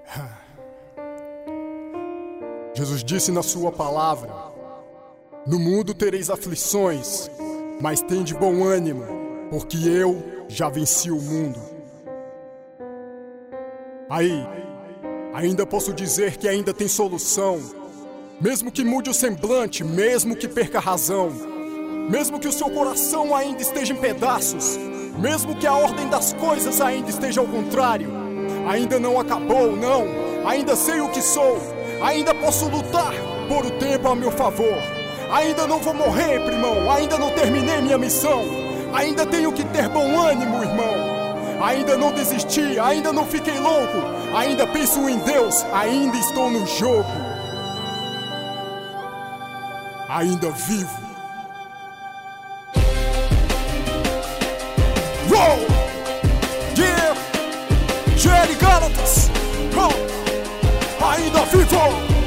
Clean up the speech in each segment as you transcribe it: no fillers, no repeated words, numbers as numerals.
Jesus disse na sua palavra: no mundo tereis aflições, mas tende bom ânimo, porque eu já venci o mundo. Ainda posso dizer que ainda tem solução. Mesmo que mude o semblante, mesmo que perca a razão, mesmo que o seu coração ainda esteja em pedaços, mesmo que a ordem das coisas ainda esteja ao contrário, ainda não acabou, não. Ainda sei o que sou, ainda posso lutar por o tempo a meu favor. Ainda não vou morrer, primão, ainda não terminei minha missão. Ainda tenho que ter bom ânimo, irmão. Ainda não desisti, ainda não fiquei louco. Ainda penso em Deus, ainda estou no jogo. Ainda vivo. Roll! Yeah! Jerry Gálatas! Ainda vivo!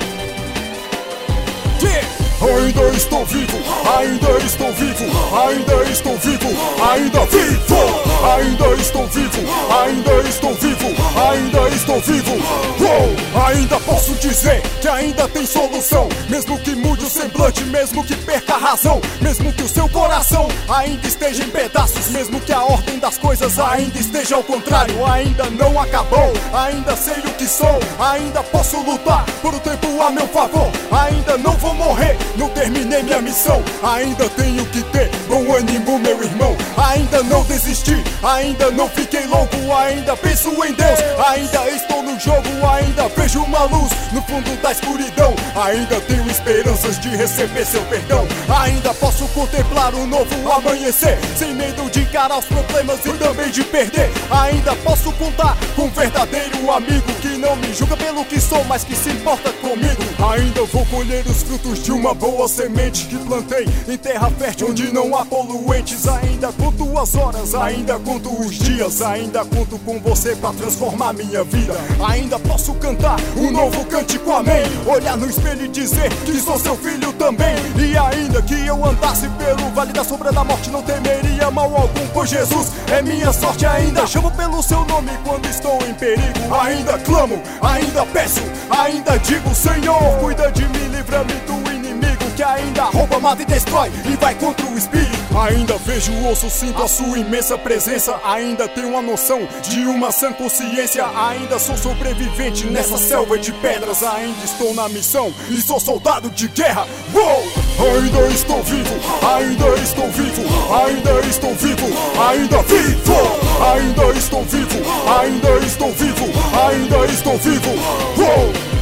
Yeah! Ainda estou vivo, ainda estou vivo, ainda estou vivo, ainda vivo, ainda estou vivo, ainda estou vivo, ainda estou vivo. Ainda posso dizer que ainda tem solução, mesmo que mude o semblante, mesmo que perca a razão, mesmo que o seu coração ainda esteja em pedaços, mesmo que a ordem das coisas ainda esteja ao contrário. Ainda não acabou, ainda sei o que sou, ainda posso lutar por o tempo a meu favor. Ainda não vou morrer, não terminei minha missão. Ainda tenho que ter bom ânimo, meu irmão. Ainda não desisti, ainda não fiquei louco. Ainda penso em Deus, ainda estou no jogo. Ainda vejo uma luz no fundo da escuridão. Ainda tenho esperanças de receber seu perdão. Ainda posso contemplar um novo amanhecer, sem medo de encarar os problemas e também de perder. Ainda posso contar com um verdadeiro amigo que não me julga pelo que sou, mas que se importa comigo. Ainda vou colher os frutos de uma boa semente que plantei em terra fértil onde não há poluentes. Ainda conto as horas, ainda conto os dias, ainda conto com você pra transformar minha vida. Ainda posso cantar um novo cântico, amém. Olhar no espelho e dizer que sou seu filho também. E ainda que eu andasse pelo vale da sombra da morte, não temeria mal algum, pois Jesus é minha sorte. Ainda chamo pelo seu nome quando estou em perigo. Ainda clamo, ainda peço, ainda digo: Senhor, cuida de mim, livra-me do inimigo que ainda rouba, mata e destrói e vai contra o espírito. Ainda vejo, ouço, sinto a sua imensa presença. Ainda tenho a noção de uma sã consciência. Ainda sou sobrevivente nessa selva de pedras. Ainda estou na missão e sou soldado de guerra. Ainda estou vivo, ainda estou vivo, ainda estou vivo, ainda vivo. Ainda estou vivo, ainda estou vivo, ainda estou vivo.